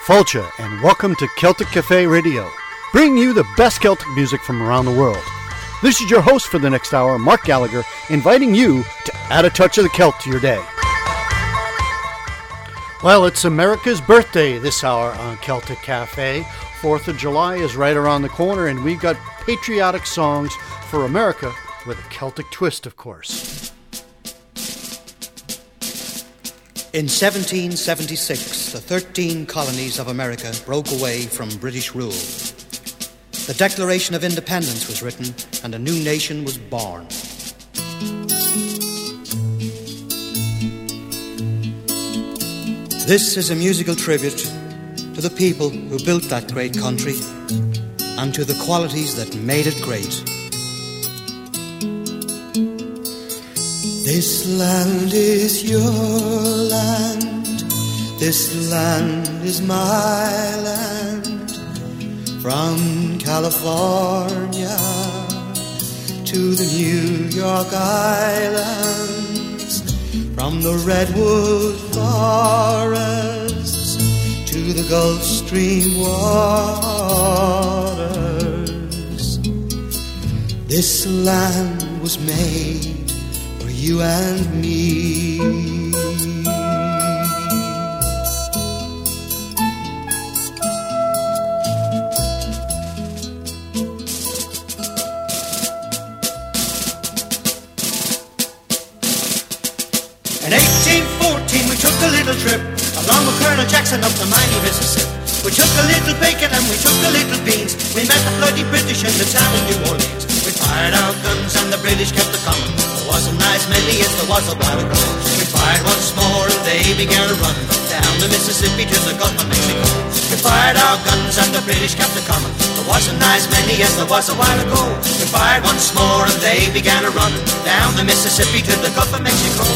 Fulcha, and welcome to Celtic Cafe Radio, bringing you the best Celtic music from around the world. This is your host for the next hour, Mark Gallagher, inviting you to add a touch of the Celt to your day. Well, it's America's birthday this hour on Celtic Cafe. 4th of July is right around the corner, and we've got patriotic songs for America with a Celtic twist, of course. In 1776, the 13 colonies of America broke away from British rule. The Declaration of Independence was written, and a new nation was born. This is a musical tribute to the people who built that great country and to the qualities that made it great. This land is your land, this land is my land, from California to the New York Islands, from the redwood forests to the Gulf Stream waters. This land was made you and me. In 1814 we took a little trip along with Colonel Jackson up the mighty Mississippi. We took a little bacon and we took a little beans. We met the bloody British in the town of New Orleans. We fired our guns and the British kept the coming. There wasn't as many as there was a while ago. We fired once more and they began to run down the Mississippi to the Gulf of Mexico. We fired our guns and the British kept the coming. There wasn't as many as there was a while ago. We fired once more and they began to run down the Mississippi to the Gulf of Mexico.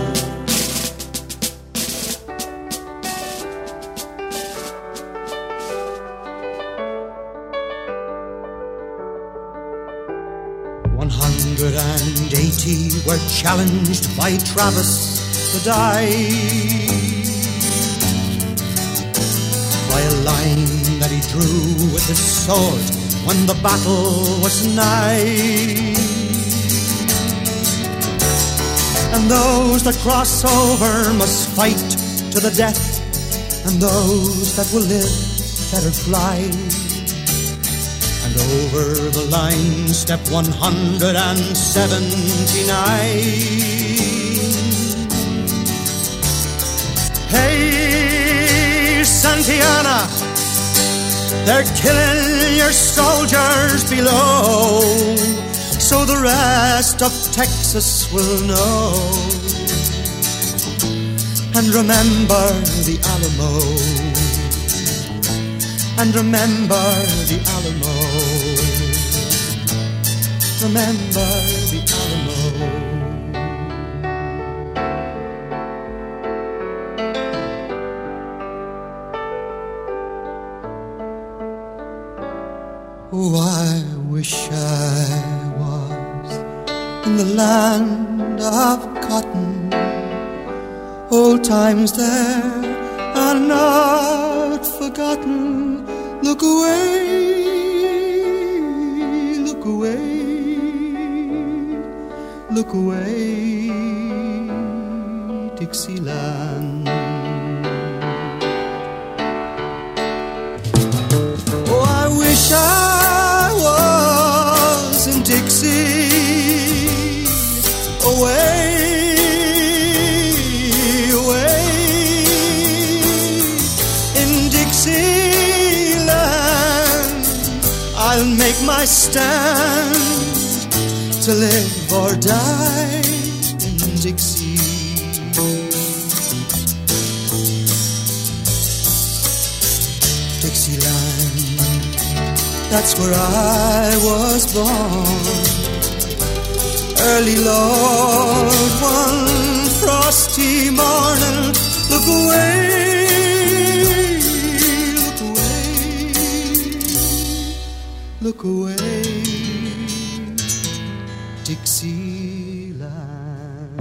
180 were challenged by Travis to die by a line that he drew with his sword when the battle was nigh. And those that cross over must fight to the death, and those that will live better fly. And over the line step 179. Hey, Santillana, they're killing your soldiers below, so the rest of Texas will know. And remember the Alamo, and remember the Alamo. Remember the Alamo. Oh, I wish I was in the land of cotton. Old times there are not forgotten. Look away, look away. Look away, Dixieland. Oh, I wish I was in Dixie, away, away, in Dixieland. I'll make my stand to live or die in Dixie. Dixieland, that's where I was born. Early, Lord, one frosty morning. Look away, look away, look away. Dixieland.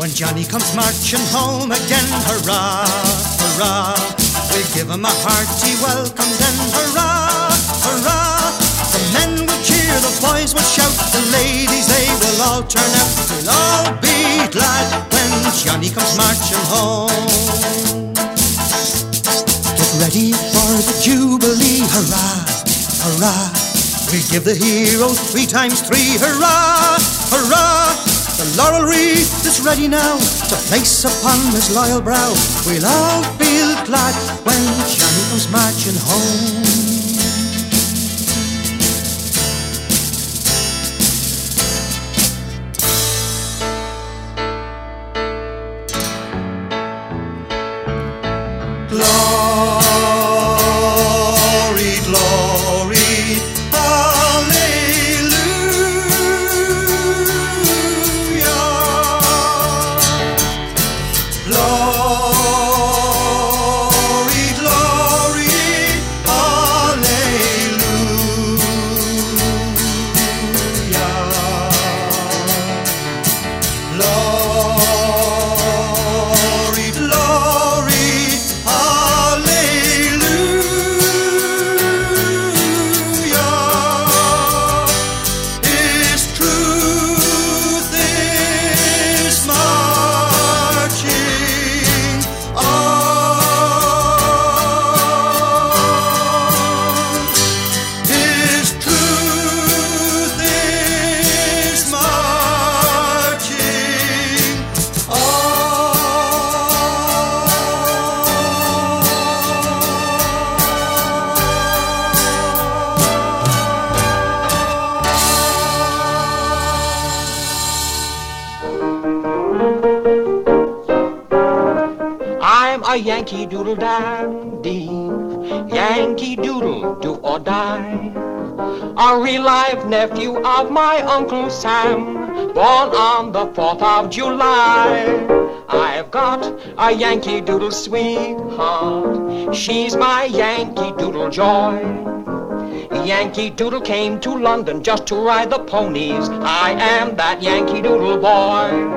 When Johnny comes marching home again, hurrah, hurrah, we'll give him a hearty welcome then, hurrah, hurrah. The men will cheer, the boys will shout, the ladies, they will all turn out. We'll all be glad when Johnny comes marching home. Get ready for the Jubilee, hurrah, hurrah. We'll give the hero 3 times 3, hurrah, hurrah. The laurel wreath is ready now to place upon his loyal brow. We'll all feel glad when Johnny comes marching home. Glory, glory, hallelujah. Glory, glory, hallelujah. Glory, glory, His truth is marching on. His truth is marching I'm a Yankee Doodle dandy, Yankee Doodle do or die. A real life nephew of my Uncle Sam, born on the 4th of July. I've got a Yankee Doodle sweetheart, she's my Yankee Doodle joy. Yankee Doodle came to London just to ride the ponies. I am that Yankee Doodle boy.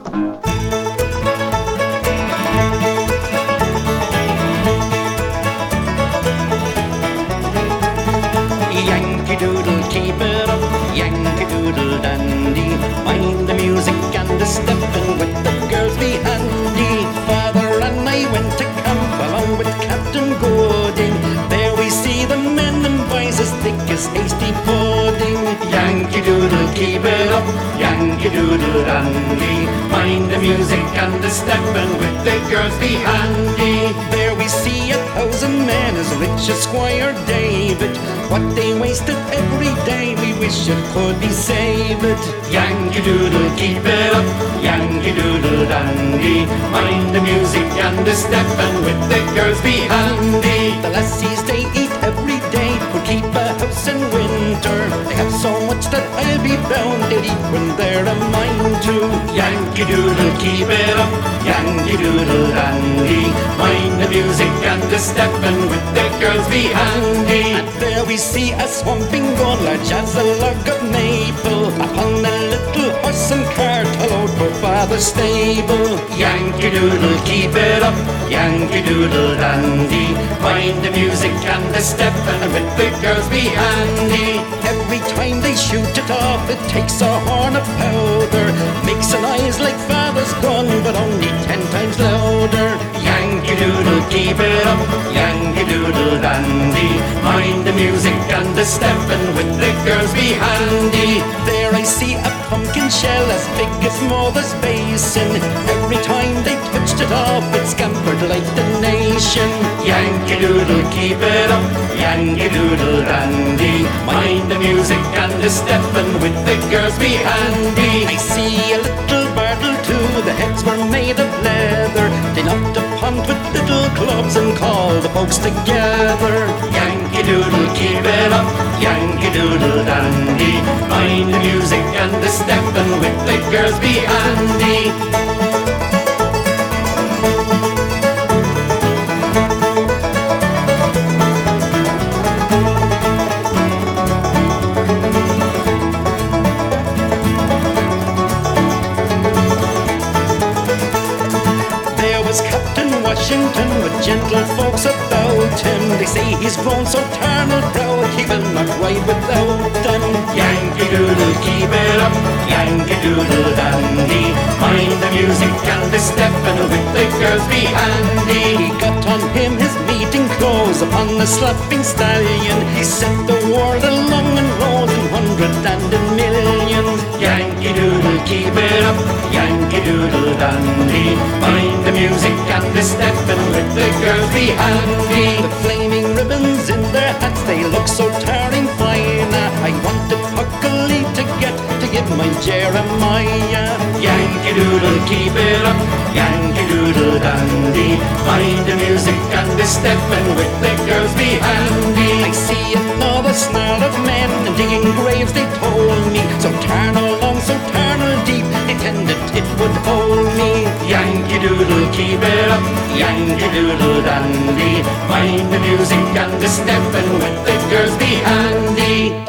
Yankee Doodle, keep it up, Yankee Doodle dandy. Mind the music and the stepping with the girls be handy. Father and I went to camp along with Captain Gooding. There we see the men and boys as thick as hasty pudding. Yankee Doodle, keep it up, Yankee Doodle dandy. Mind the music and the stepping with the girls be handy. There we see 1,000 men as rich as Squire David. What they wasted every day, we wish it could be saved. Yankee Doodle, keep it up, Yankee Doodle dandy. Mind the music and the stepping with the girls be handy. The lassies they eat every day could keep a house in winter. They have so much that I'll be bound they'll eat when they're a mind to. Yankee Doodle, keep it up, Yankee Doodle dandy. Mind the music and the stepping with the girls be handy. And there we see a swamping gun large as a log of maple, upon a little horse and cart hallowed for father's stable. Yankee Doodle, keep it up, Yankee Doodle dandy. Mind the music and the stepping with the girls be handy. Every time they shoot it off, it takes a horn of powder, makes a noise like father's gun, but only 10 times louder. Yankee Doodle, keep it up, Yankee Doodle dandy. Mind the music and the stepping with the girls be handy. There I see a pumpkin shell as big as mother's basin. Every time they touched it off, it scampered like the nation. Yankee Doodle, keep it up, Yankee Doodle dandy. Mind the music and the stepping with the girls be handy. I see a little barrel too, the heads were made of leather. They knocked a pond with little clubs and called the folks together. Yankee Doodle, keep it up, Yankee Doodle dandy. Mind the music and the stepping with the girls be handy. Washington with gentle folks about him. They say he's grown so tarnal proud he will not ride without them. Yankee Doodle, keep it up, Yankee Doodle dandy. Mind the music and the step and with the girls be handy. He got on him his meeting clothes upon the slapping stallion. He set the world along and rose in hundred and in millions. Yankee Doodle, keep it up, Yankee Doodle dandy. Mind the music and the step and with the girls be handy. The flaming ribbons in their hats, they look so tearing fine. I want a puckly to get to give my Jeremiah. Yankee Doodle, keep it up, Yankee Doodle dandy. Mind the music and the step and with the girls be handy. I see another snarl of men digging graves, they told me. So turn along, so turn deep, intended it would hold me. Yankee Doodle, keep it up, Yankee Doodle dandy. Mind the music and the step and with the girls be handy.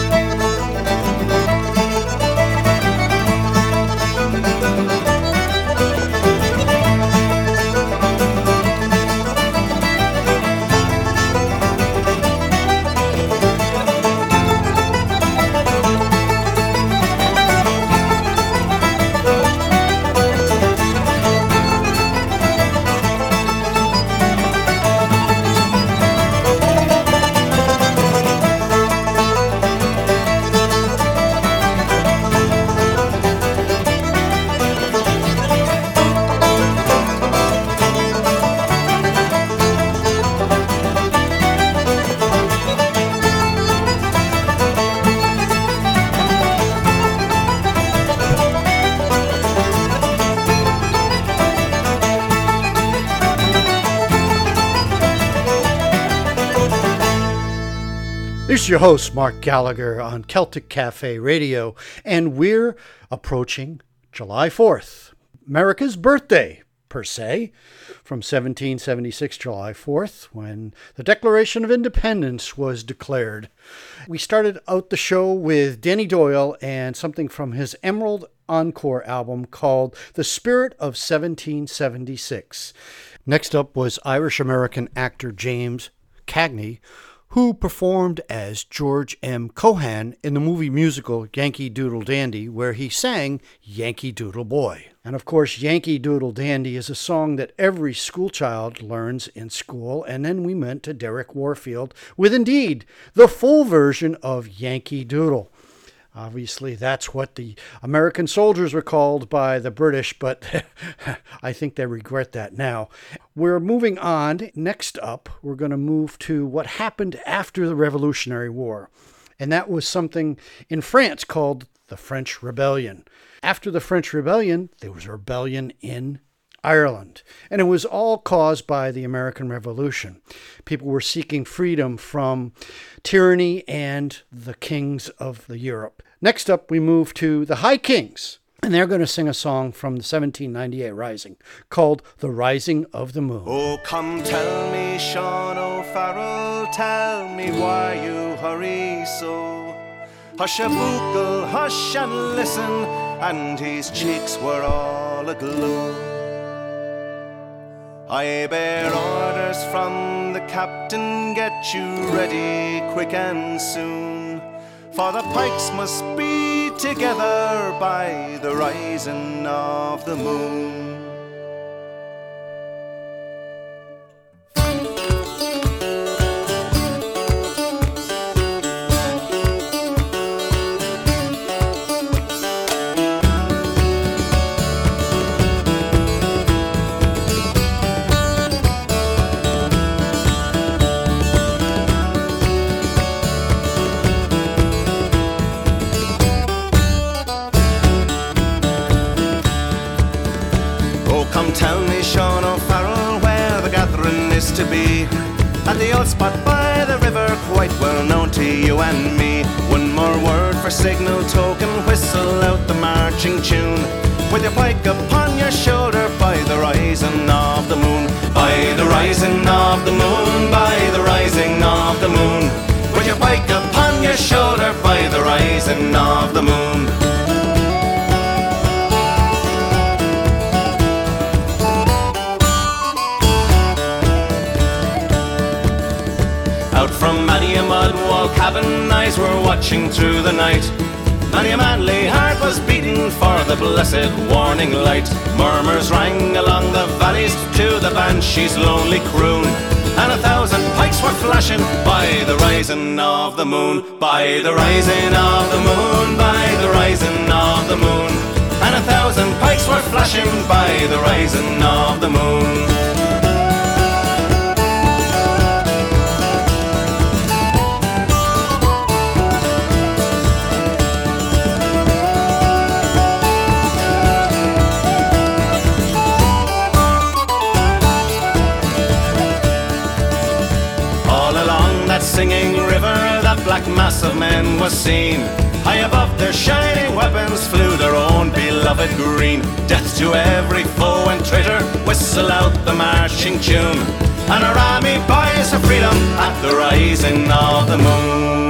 This is your host, Mark Gallagher, on Celtic Cafe Radio, and we're approaching July 4th, America's birthday, per se, from 1776, July 4th, when the Declaration of Independence was declared. We started out the show with Danny Doyle and something from his Emerald Encore album called The Spirit of 1776. Next up was Irish-American actor James Cagney, who performed as George M. Cohan in the movie musical Yankee Doodle Dandy, where he sang Yankee Doodle Boy. And of course, Yankee Doodle Dandy is a song that every schoolchild learns in school, and then we went to Derek Warfield with, indeed, the full version of Yankee Doodle. Obviously, that's what the American soldiers were called by the British, but I think they regret that now. We're moving on. Next up, we're going to move to what happened after the Revolutionary War. And that was something in France called the French Rebellion. After the French Rebellion, there was a rebellion in Ireland. And it was all caused by the American Revolution. People were seeking freedom from tyranny and the kings of the Europe. Next up, we move to the High Kings. And they're going to sing a song from the 1798 Rising called The Rising of the Moon. Oh, come tell me, Sean O'Farrell, tell me why you hurry so. Hush a buckle, hush and listen, and his cheeks were all aglow. I bear orders from the captain, get you ready quick and soon, for the pikes must be together by the rising of the moon. Tell me, Sean O'Farrell, where the gathering is to be. At the old spot by the river, quite well known to you and me. One more word for signal token, whistle out the marching tune. With your pike upon your shoulder, by the rising of the moon. By the rising of the moon, by the rising of the moon. With your pike upon your shoulder, by the rising of the moon. all cabin eyes were watching through the night. Many a manly heart was beating for the blessed warning light. Murmurs rang along the valleys to the banshee's lonely croon, and 1,000 pikes were flashing by the rising of the moon. By the rising of the moon, by the rising of the moon, and 1,000 pikes were flashing by the rising of the moon. Singing river, that black mass of men was seen. High above their shining weapons flew their own beloved green. Death to every foe and traitor, whistle out the marching tune, and our army buys for freedom at the rising of the moon.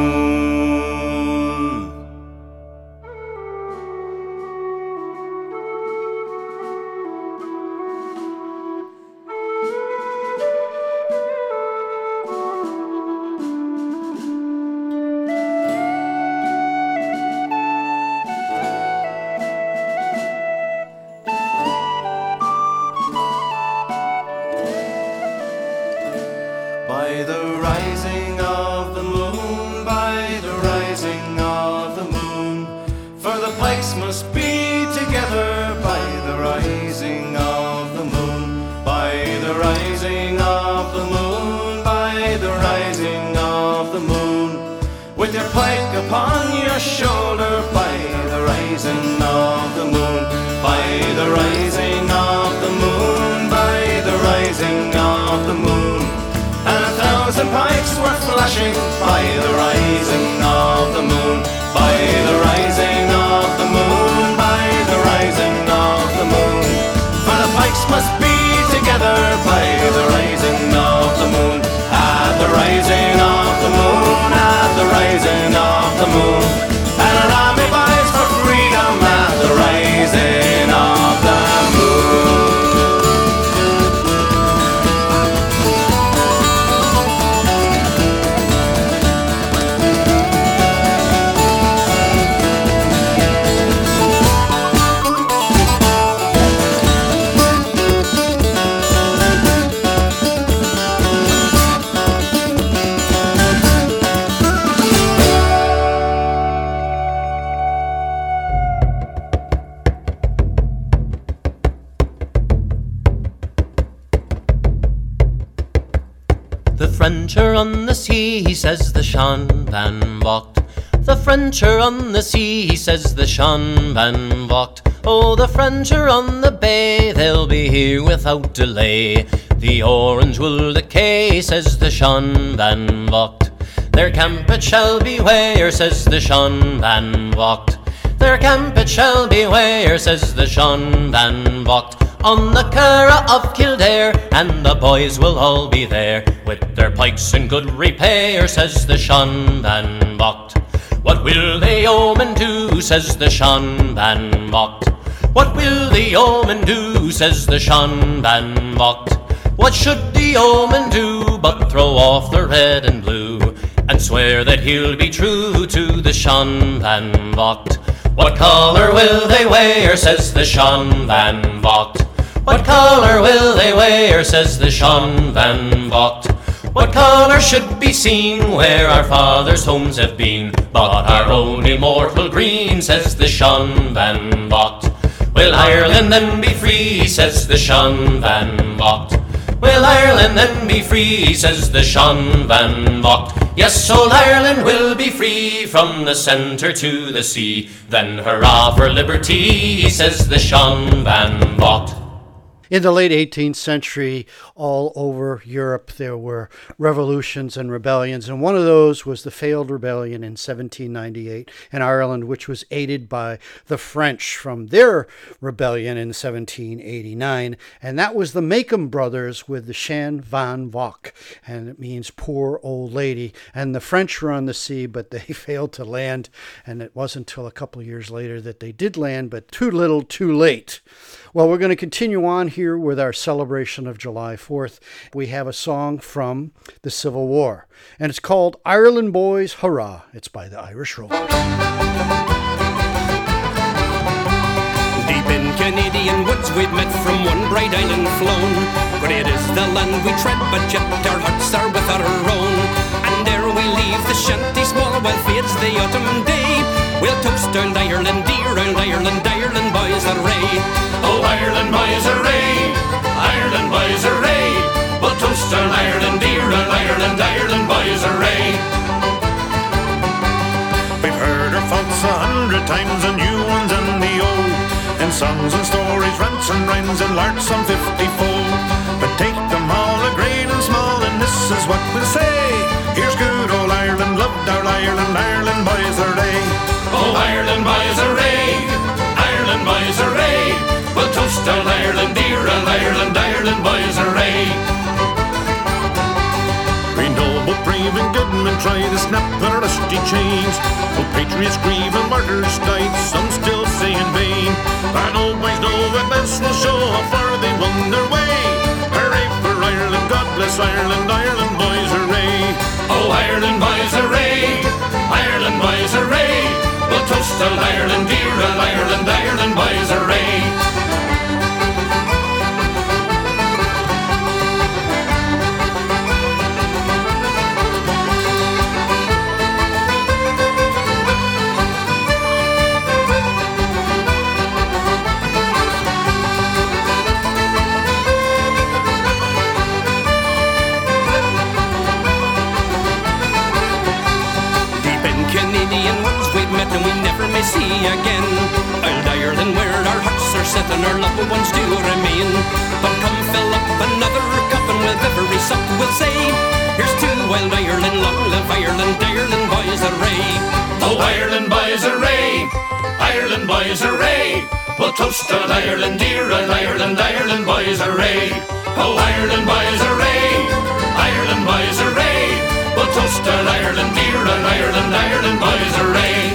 The French are on the sea, says the Jean Van Vocht. The French are on the sea, says the Jean Van Vocht. Oh, the French are on the bay, they'll be here without delay. The orange will decay, says the Jean Van Vocht. Their camp it shall beware, says the Jean Van Vocht. Their camp it shall beware, says the Jean Van Vocht. On the Curragh of Kildare, and the boys will all be there, with their pikes in good repair, says the Jean Van Vocht. What will the yeomen do, says the Jean Van Vocht. What will the yeomen do, says the Jean Van Vocht. What should the yeomen do but throw off the red and blue, and swear that he'll be true to the Jean Van Vocht. What colour will they wear, says the Jean Van Vocht. What colour will they wear, says the Jean Van Vocht. What colour should be seen where our fathers' homes have been, but our own immortal green, says the Jean Van Vocht. Will Ireland then be free, says the Jean Van Vocht. Will Ireland then be free, says the Jean Van Vocht. Yes, old Ireland will be free from the centre to the sea. Then hurrah for liberty, says the Jean Van Vocht. In the late 18th century, all over Europe, there were revolutions and rebellions, and one of those was the failed rebellion in 1798 in Ireland, which was aided by the French from their rebellion in 1789, and that was the Macomb brothers with the Jean Van Vocht, and it means poor old lady, and the French were on the sea, but they failed to land, and it wasn't until a couple of years later that they did land, but too little, too late. Well, we're going to continue on here with our celebration of July 4th. We have a song from the Civil War, and it's called Ireland Boys Hurrah. It's by the Irish Rovers. Deep in Canadian woods we've met from one bright island flown. Great is the land we tread, but yet our hearts are with our own. And there we leave the shanty small while fades the autumn day. We'll toast old Ireland dear, old Ireland, Ireland boys array. Oh, Ireland boys array, Ireland boys array. We'll toast old Ireland dear, old Ireland, Ireland boys array. We've heard our faults 100 times, the new ones and the old, in songs and stories, rants and rhymes, and larks some 50-fold. But take them all, a great and small, and this is what we'll say. Here's good old Ireland, loved our Ireland, Ireland boys array. Oh, Ireland boys array, Ireland boys array. We'll toast old Ireland dear, old Ireland, Ireland boys array. We noble, brave and good men try to snap their rusty chains. Though patriots grieve and martyrs died, some still say in vain. And old boys know that this will show how far they won their way. Hooray for Ireland, God bless Ireland, Ireland boys array. Oh, Ireland boys array, Ireland boys array. We'll toast old Ireland dear, old Ireland, Ireland boys array. Canadian ones we've met and we never may see again. Old Ireland where our hearts are set and our loved ones do remain. But come fill up another cup and with every sup we'll say, here's to old Ireland, long live Ireland, Ireland boys array. Oh, Ireland boys array, Ireland boys array. We'll toast old Ireland dear, old Ireland, Ireland boys array. Oh, Ireland boys array, Ireland boys array. We'll toast old Ireland dear, old Ireland, Ireland boys array.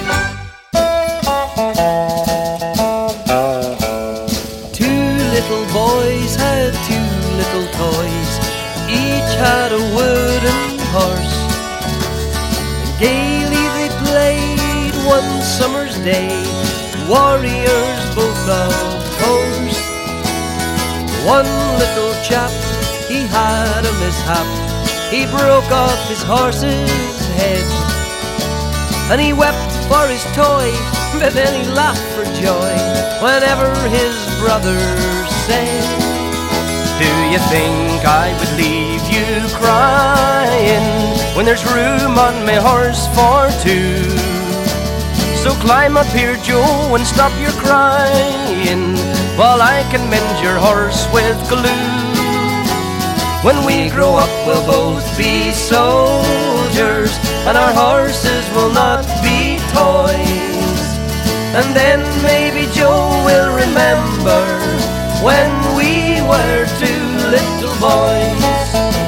Two little boys had two little toys. Each had a wooden horse. And gaily they played one summer's day, warriors both of course. One little chap, he had a mishap. He broke off his horse's head, and he wept for his toy, but then he laughed for joy whenever his brother said, do you think I would leave you crying when there's room on my horse for two? So climb up here, Joe, and stop your crying while I can mend your horse with glue. When we grow up we'll both be soldiers, and our horses will not be toys. And then maybe Joe will remember when we were two little boys.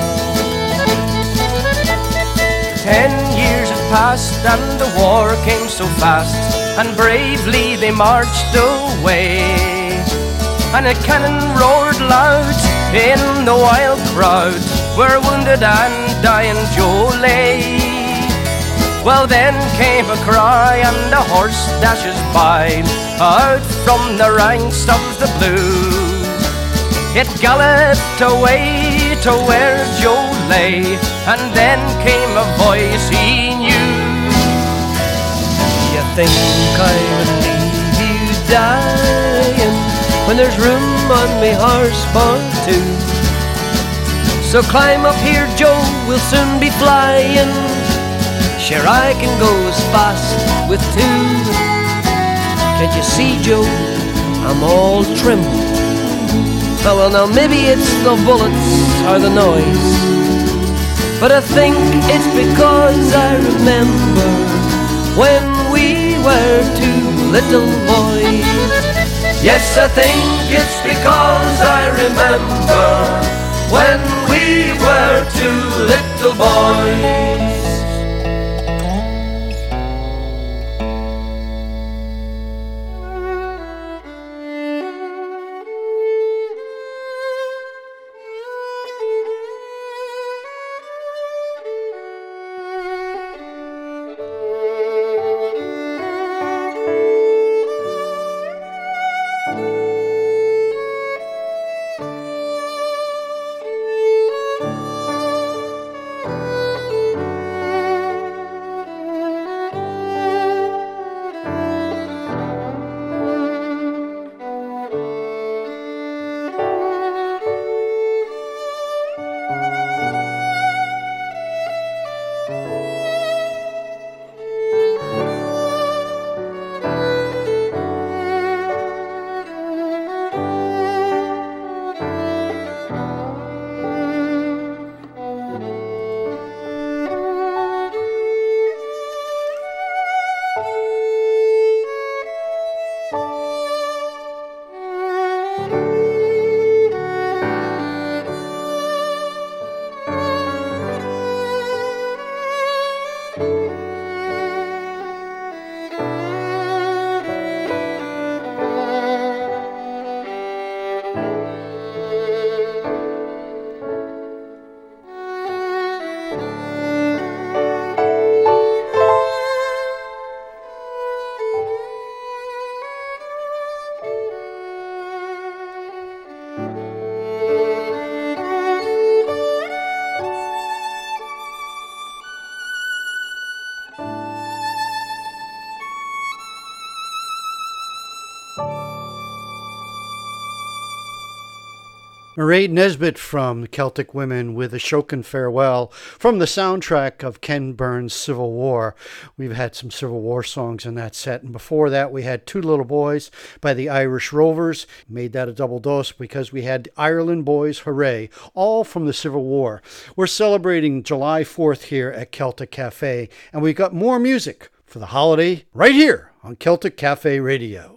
10 years had passed and the war came so fast, and bravely they marched away. And a cannon roared loud in the wild crowd, where wounded and dying Joe lay. Well, then came a cry and a horse dashes by, out from the ranks of the blue. It galloped away to where Joe lay, and then came a voice he knew. You think I would leave you dying when there's room on me horse for two? So climb up here, Joe, we'll soon be flying. Sure, I can go as fast with two. Can't you see, Joe, I'm all tremble. Oh, well, now maybe it's the bullets or the noise, but I think it's because I remember when we were two little boys. Yes, I think it's because I remember when we were two little boys. Mairead Nesbitt from the Celtic Women with Ashokan Farewell from the soundtrack of Ken Burns' Civil War. We've had some Civil War songs in that set, and before that we had Two Little Boys by the Irish Rovers. Made that a double dose because we had Ireland Boys Hooray, all from the Civil War. We're celebrating July 4th here at Celtic Cafe, and we've got more music for the holiday right here on Celtic Cafe Radio.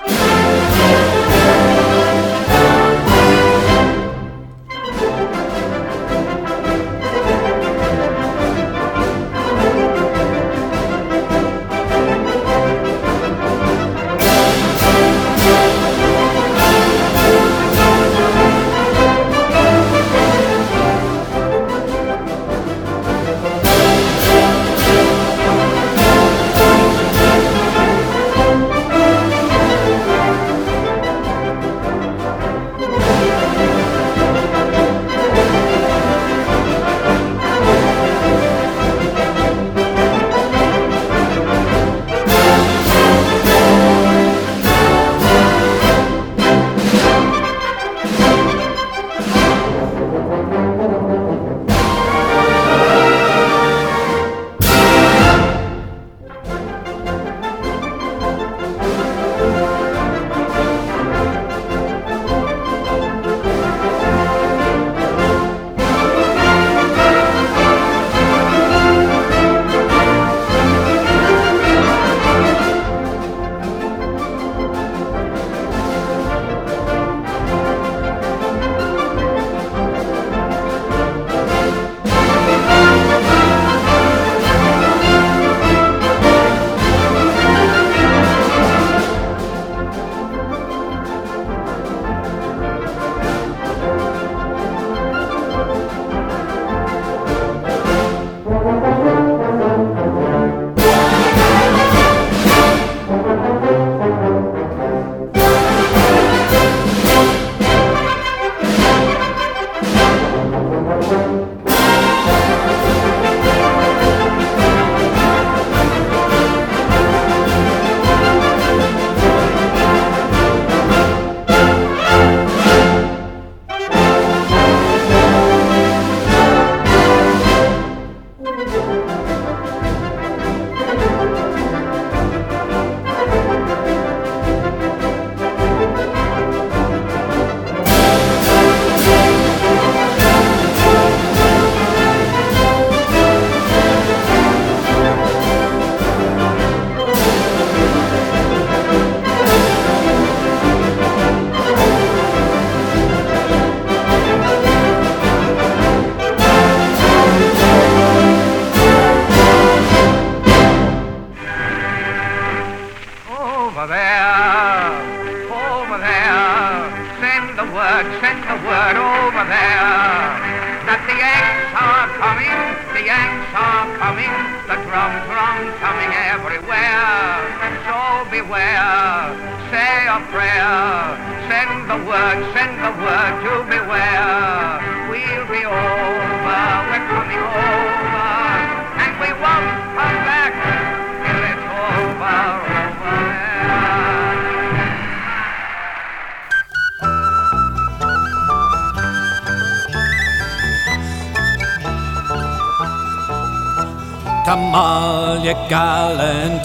Come all ye gallant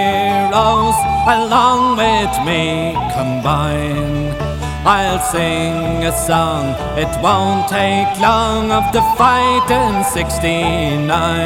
heroes, along with me combine. I'll sing a song, it won't take long, of the fight in '69.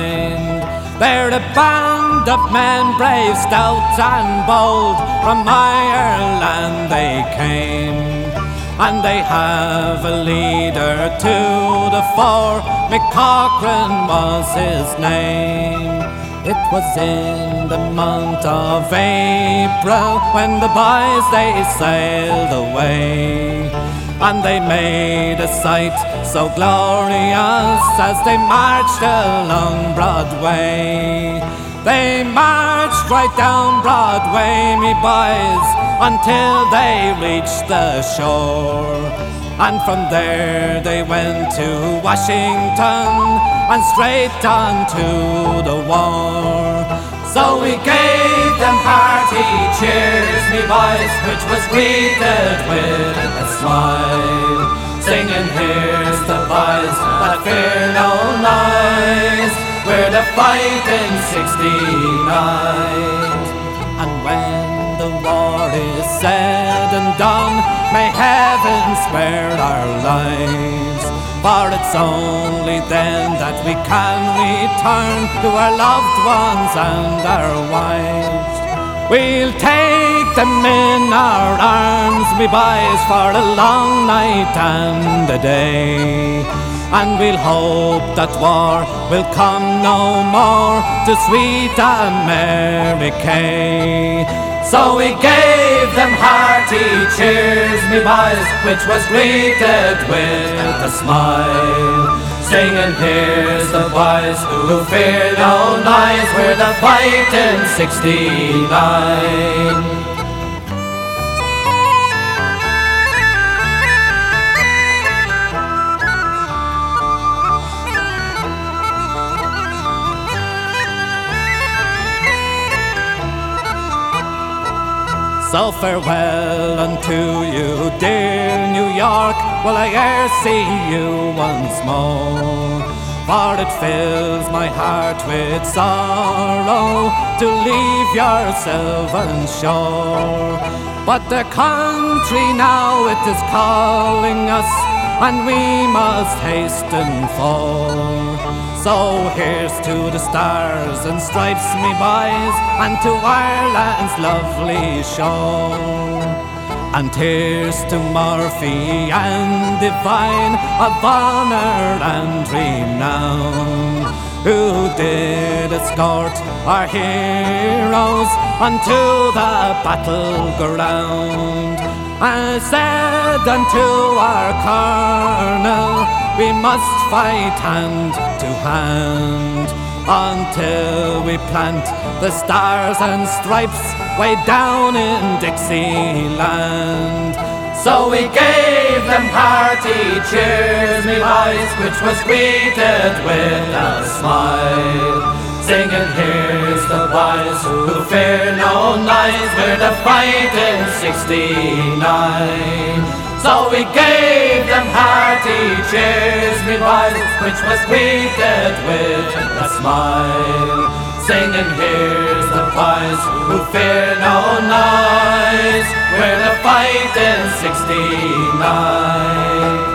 They're a band of men, brave, stout and bold, from Ireland they came. And they have a leader to the fore, Mick Cochrane was his name. It was in the month of April when the boys they sailed away, and they made a sight so glorious as they marched along Broadway. They marched right down Broadway, me boys, until they reached the shore. And from there they went to Washington and straight on to the war. So we gave them hearty cheers, me boys, which was greeted with a smile. singing here's the boys that fear no noise. We're the fighting 69. And when the war is said and done, may heaven spare our lives. For it's only then that we can return to our loved ones and our wives. We'll take them in our arms, me boys, for a long night and a day. And we'll hope that war will come no more to sweet America. So we gave them hearty cheers, me boys, which was greeted with a smile. Singing here's the boys who fear no noise, we're the fighting 69. So farewell unto you, dear New York, will I e'er see you once more? For it fills my heart with sorrow to leave your sylvan shore. But the country now it is calling us, and we must hasten for. So here's to the stars and stripes, me boys, and to Ireland's lovely shore. And here's to Murphy and Divine of honour and renown, who did escort our heroes unto the battleground. I said unto our colonel, we must fight hand to hand until we plant the stars and stripes way down in Dixieland. So we gave them hearty cheers, me boys, which was greeted with a smile. Singing here's the boys who fear no noise, we're the fighting 69. So we gave them hearty cheers, me boys, which was greeted with a smile. Singing here's the boys who fear no noise, we're the fighting 69.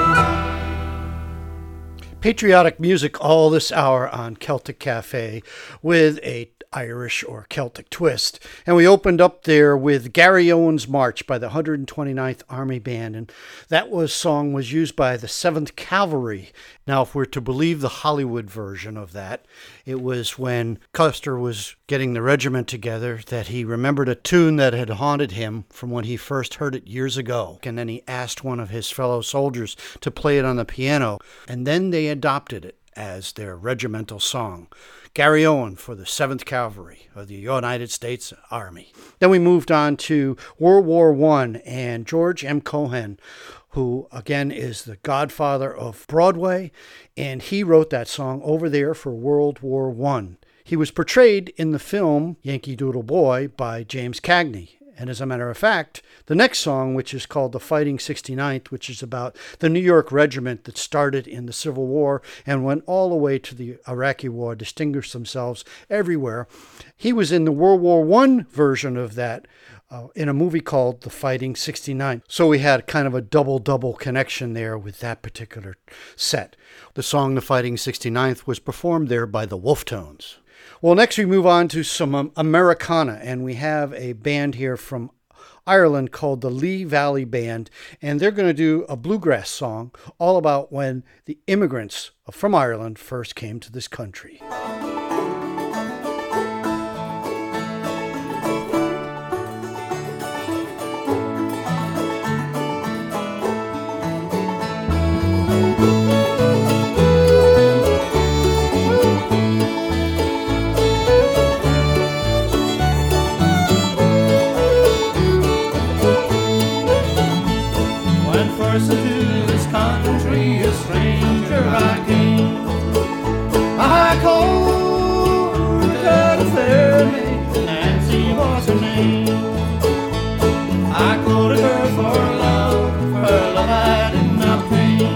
Patriotic music all this hour on Celtic Cafe with a Irish or Celtic twist. And we opened up there with Gary Owen's March by the 129th Army Band, and that song was used by the 7th Cavalry. Now, if we're to believe the Hollywood version of that, it was when Custer was getting the regiment together that he remembered a tune that had haunted him from when he first heard it years ago. And then he asked one of his fellow soldiers to play it on the piano, and then they adopted it as their regimental song. Gary Owen for the 7th Cavalry of the United States Army. Then we moved on to World War I and George M. Cohan, who again is the godfather of Broadway, and he wrote that song over there for World War I. He was portrayed in the film Yankee Doodle Boy by James Cagney. And as a matter of fact, the next song, which is called The Fighting 69th, which is about the New York regiment that started in the Civil War and went all the way to the Iraqi War, distinguished themselves everywhere. He was in the World War I version of that in a movie called The Fighting 69th. So we had kind of a double connection there with that particular set. The song The Fighting 69th was performed there by the Wolf Tones. Well, next we move on to some Americana, and we have a band here from Ireland called the Lee Valley Band, and they're going to do a bluegrass song all about when the immigrants from Ireland first came to this country. First to this country, a stranger I came. I called her a fair maid, Nancy was her name. I quoted her for love I did not pay.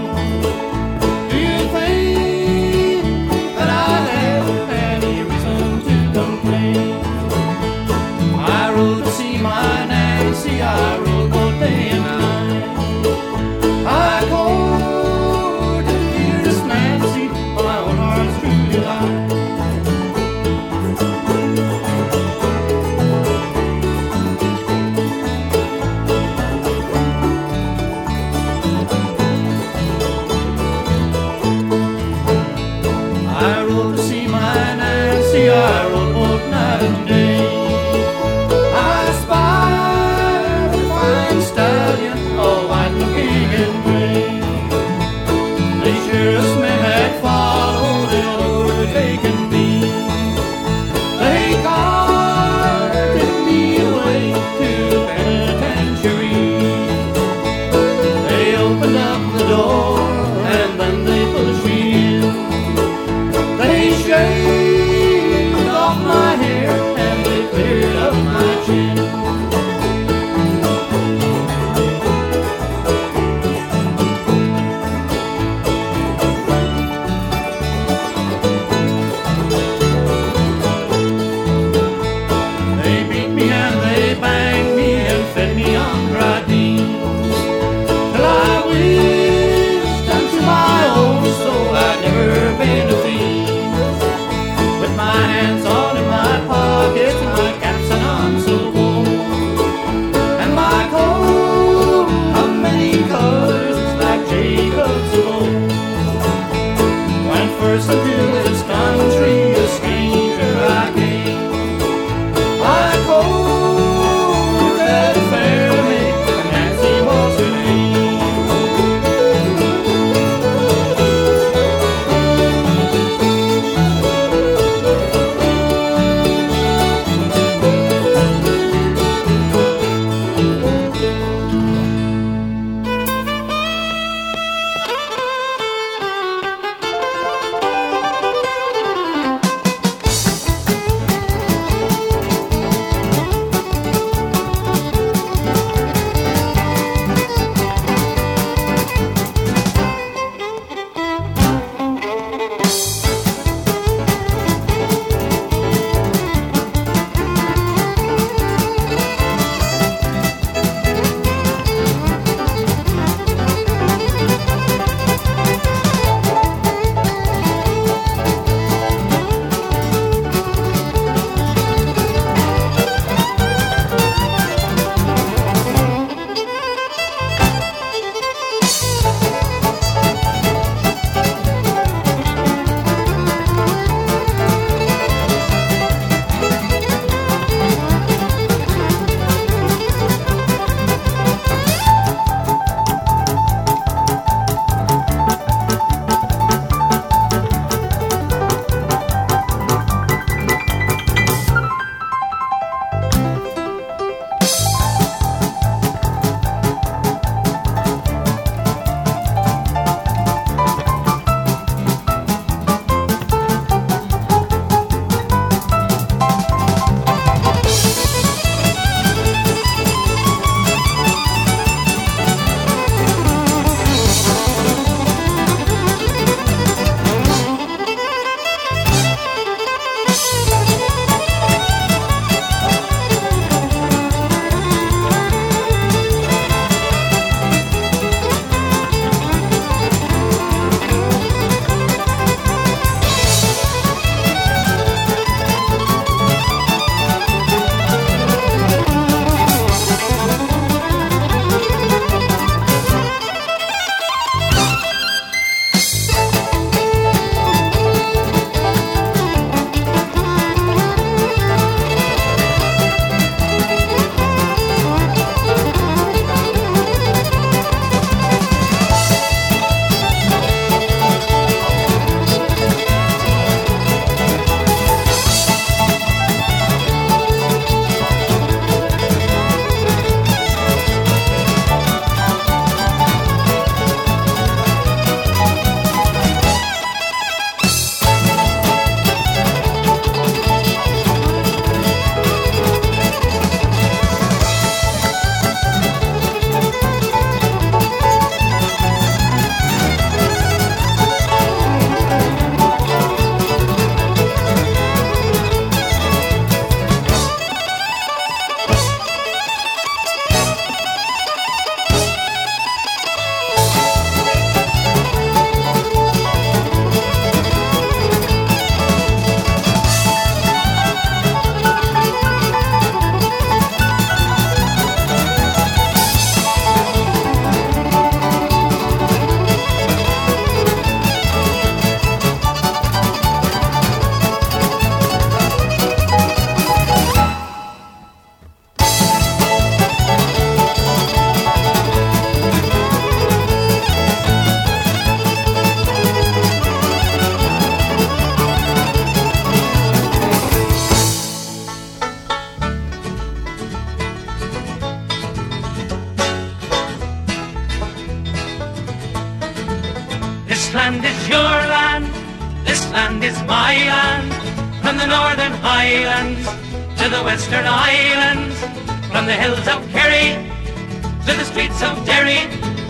This land is your land, this land is my land. From the northern highlands to the western islands, from the hills of Kerry to the streets of Derry,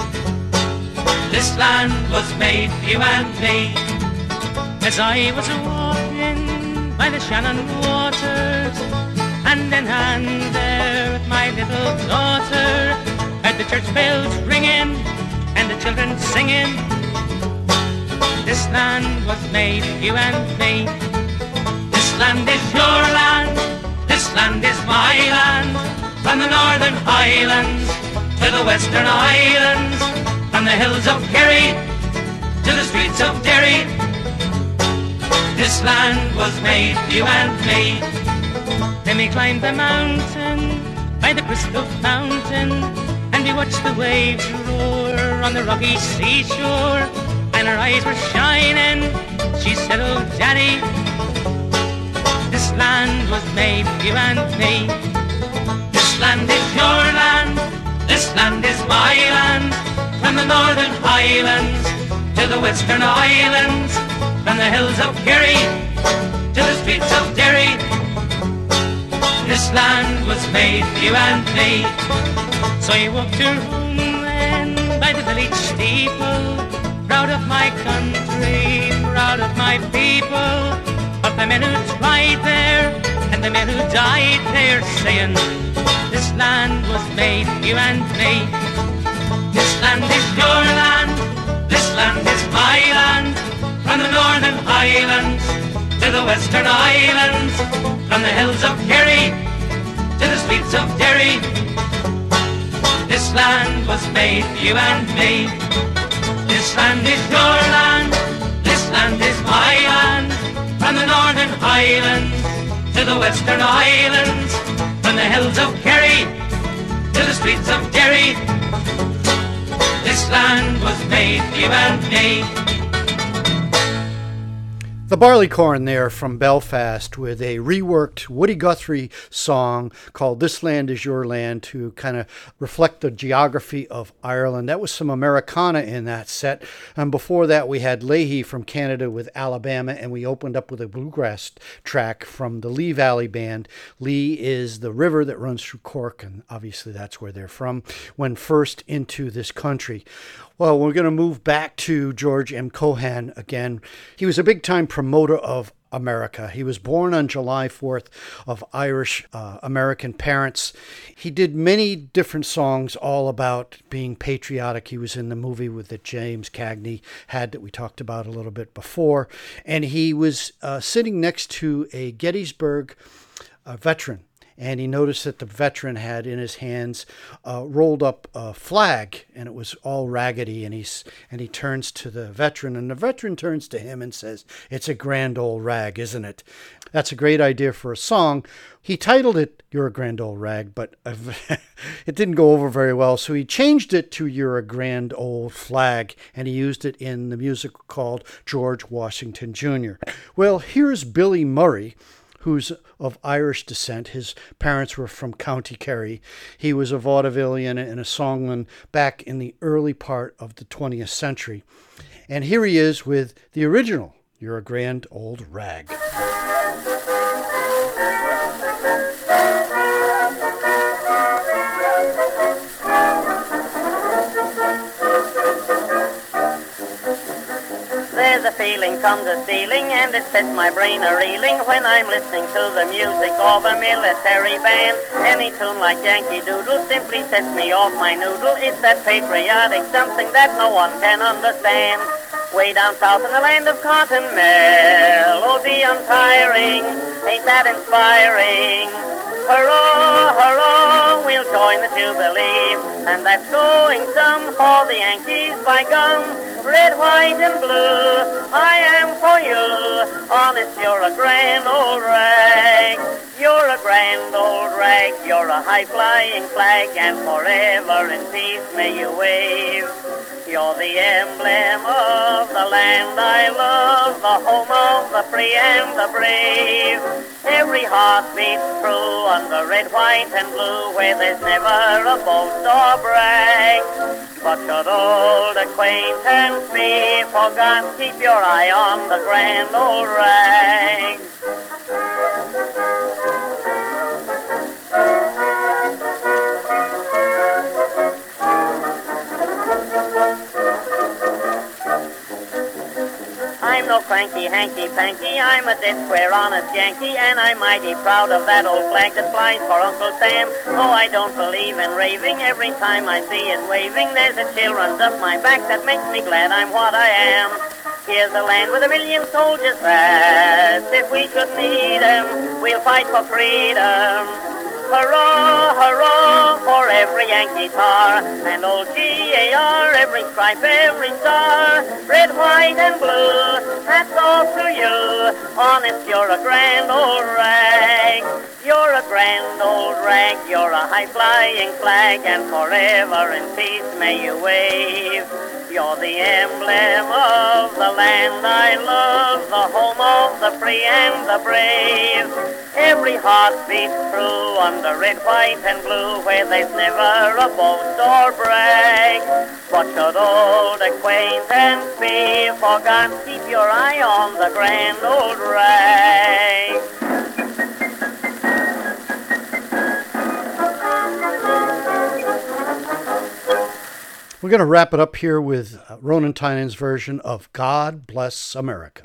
this land was made for you and me. As I was walking by the Shannon waters, hand in hand there with my little daughter, heard the church bells ringing and the children singing. This land was made for you and me. This land is your land, this land is my land. From the northern highlands to the western islands, from the hills of Kerry to the streets of Derry, this land was made for you and me. Then we climbed the mountain by the crystal fountain, and we watched the waves roar on the rocky seashore, and her eyes were shining. She said, oh Daddy, this land was made for you and me. This land is your land, this land is my land. From the northern highlands to the western islands, from the hills of Kerry to the streets of Derry, this land was made for you and me. So I walked her home then by the village steeple, proud of my country, proud of my people, of the men who tried there and the men who died there, saying, this land was made for you and me. This land is your land, this land is my land. From the northern highlands to the western islands, from the hills of Kerry to the streets of Derry, this land was made for you and me. This land is your land, this land is my land. From the northern highlands to the western islands, from the hills of Kerry to the streets of Derry, this land was made for you and me. The Barleycorn there from Belfast with a reworked Woody Guthrie song called This Land Is Your Land to kind of reflect the geography of Ireland. That was some Americana in that set. And before that, we had Leahy from Canada with Alabama, and we opened up with a bluegrass track from the Lee Valley Band. Lee is the river that runs through Cork, and obviously that's where they're from when first into this country. Well, we're going to move back to George M. Cohan again. He was a big-time promoter of America. He was born on July 4th of Irish American parents. He did many different songs all about being patriotic. He was in the movie with that James Cagney had that we talked about a little bit before. And he was sitting next to a Gettysburg veteran. And he noticed that the veteran had in his hands rolled up a flag, and it was all raggedy. And he turns to the veteran, and the veteran turns to him and says, "It's a grand old rag, isn't it?" That's a great idea for a song. He titled it "You're a Grand Old Rag," but it didn't go over very well. So he changed it to "You're a Grand Old Flag," and he used it in the musical called George Washington Jr. Well, here's Billy Murray, who's of Irish descent. His parents were from County Kerry. He was a vaudevillian and a songman back in the early part of the 20th century. And here he is with the original, "You're a Grand Old Rag." There's a feeling comes a stealing, and it sets my brain a-reeling when I'm listening to the music of a military band. Any tune like Yankee Doodle simply sets me off my noodle. It's that patriotic something that no one can understand. Way down south in the land of cotton, melody untiring, ain't that inspiring? Hurrah, hurrah, we'll join the Jubilee, and that's going some for the Yankees by gum. Red, white, and blue, I am for you. Honest, you're a grand old rag. You're a grand old rag. You're a high-flying flag, and forever in peace may you wave. You're the emblem of the land I love, the home of the free and the brave. Every heart beats true under red, white, and blue, where there's never a boast or brag. But should old acquaintance be forgot. Keep your eye on the grand old rag. I'm no cranky, hanky-panky, I'm a dead square honest Yankee, and I'm mighty proud of that old flag that flies for Uncle Sam. Oh, I don't believe in raving, every time I see it waving, there's a chill runs up my back that makes me glad I'm what I am. Here's a land with a million soldiers fast, if we should need 'em, we'll fight for freedom. Hurrah, hurrah, for every Yankee tar, and old G.A.R., every stripe, every star, red, white, and blue, hats off to you, honest, you're a grand old rag. You're a grand old rag, you're a high-flying flag, and forever in peace may you wave. You're the emblem of the land I love, the home of the free and the brave. Every heart beats true under red, white, and blue, where there's never a boast or brag. What should old acquaintance be forgot? Keep your eye on the grand old rag. We're going to wrap it up here with Ronan Tynan's version of God Bless America.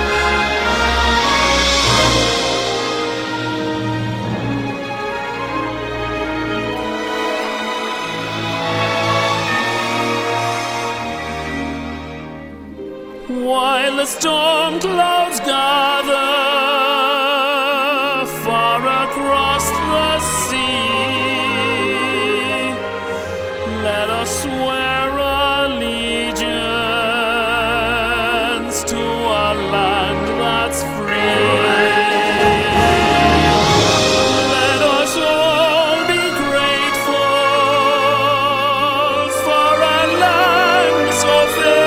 While the storm clouds gather far across the sea, let us swear allegiance to a land that's free. Let us all be grateful for a land so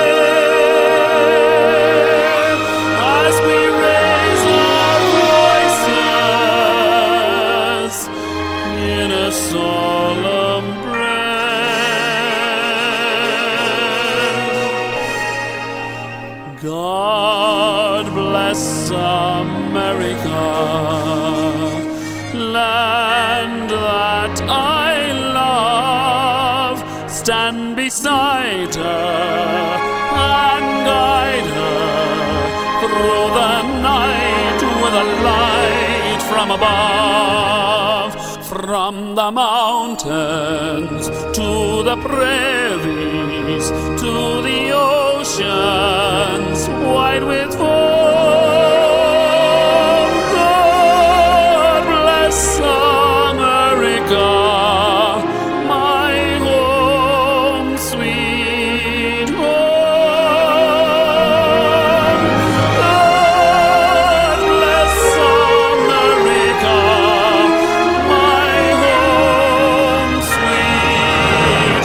fair, as we raise our voices in a solemn prayer. God bless America, land that I love. Stand beside her and guide her through the night with a light from above. From the mountains to the prairies to the oceans wide with foam. God bless America, my home, sweet home. God bless America, my home, sweet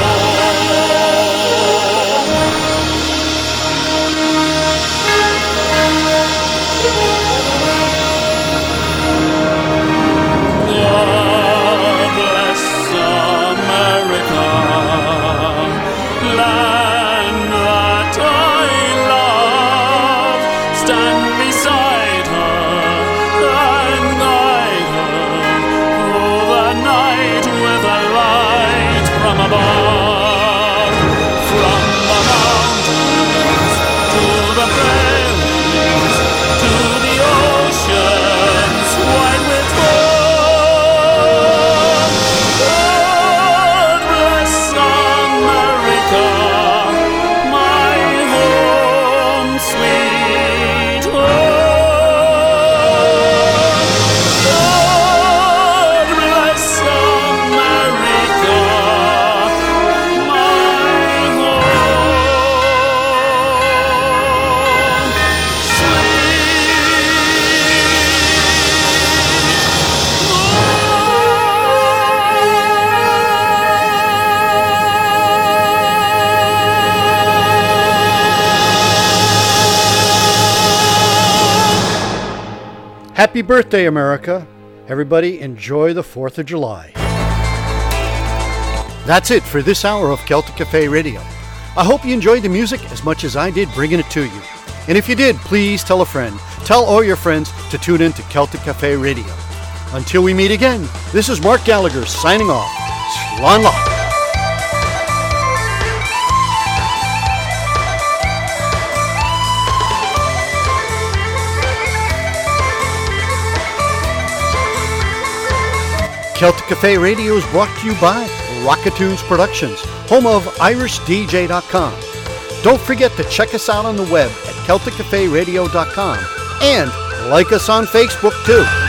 God bless America, land that I love. Stand beside her and guide her through the night with a light from above. From the mountains to the prairies to the oceans wide with foam. God bless America, my home, sweet home. God bless America, my Happy birthday, America. Everybody enjoy the 4th of July. That's it for this hour of Celtic Cafe Radio. I hope you enjoyed the music as much as I did bringing it to you. And if you did, please tell a friend. Tell all your friends to tune in to Celtic Cafe Radio. Until we meet again, this is Mark Gallagher signing off. Slán Lá. Celtic Cafe Radio is brought to you by Rockatoons Productions, home of IrishDJ.com. Don't forget to check us out on the web at CelticCafeRadio.com and like us on Facebook too.